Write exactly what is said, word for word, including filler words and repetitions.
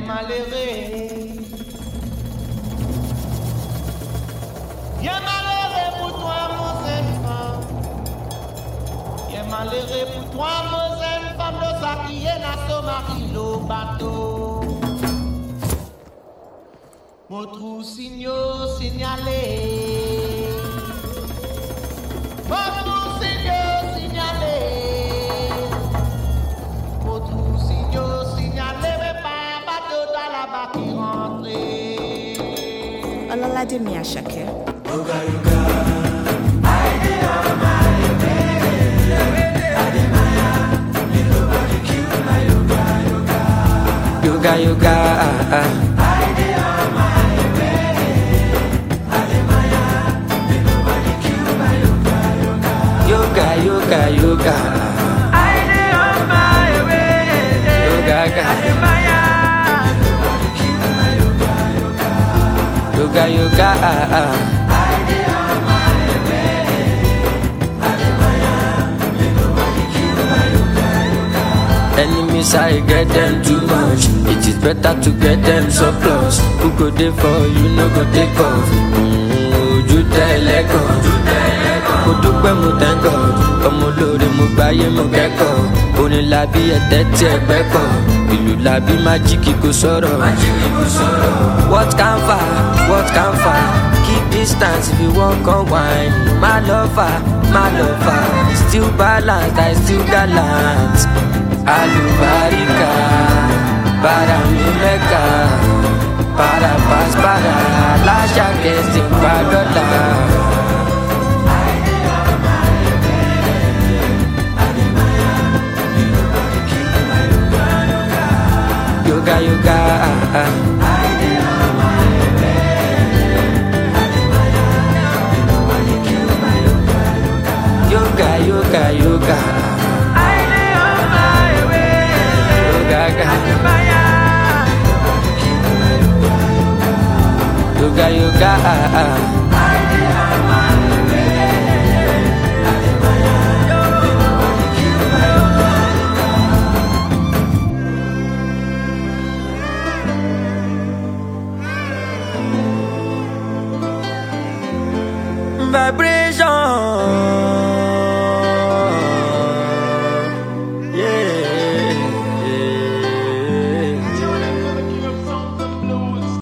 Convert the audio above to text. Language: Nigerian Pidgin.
malheureux. Y'a malheureux pour toi, mon enfant. Y'a malheureux pour toi, mon enfant. De ça qui est dans son mari, le bateau. Mon trou signaux signalé. Mon trou signaux signalé. Mon trou signaux signalé. Mais pas bateau dans la bas qui rentre. Ololade Miyashake. Yoga yoga, I on my way. Ademaya, may nobody kill my yoga yoga. Yoga yoga, ah ah. I on my way. Ademaya, may nobody kill my yoga yoga. Yoga yoga yoga. I on my way. Yoga yoga. Ademaya, may nobody kill my yoga yoga. Yoga yoga, ah ah. Enemies, I get them too much. It is better to get them so close. Who go there for you, no go take off. Mm, you tell echo. Mo dúpẹ́ mo thank God. Ọmọ olóore mo gbáyé mo kẹ́kọ̀ọ́. Orin làbí ẹ̀tẹ́ tí ẹgbẹ́ kọ̀. Ìlú làbí májíkì kò sọ̀rọ̀. What can far? What can far? Keep distance if you wan come wine. My lover, my lover. Still balanced, I still gallant. Alubarika, para mi meca, para paz, para la jaqueta, para dólar. Yoga, yoga, ah, ah. Yoga, yoga, yoga. Yoga, yoga, ah, ah. Vibration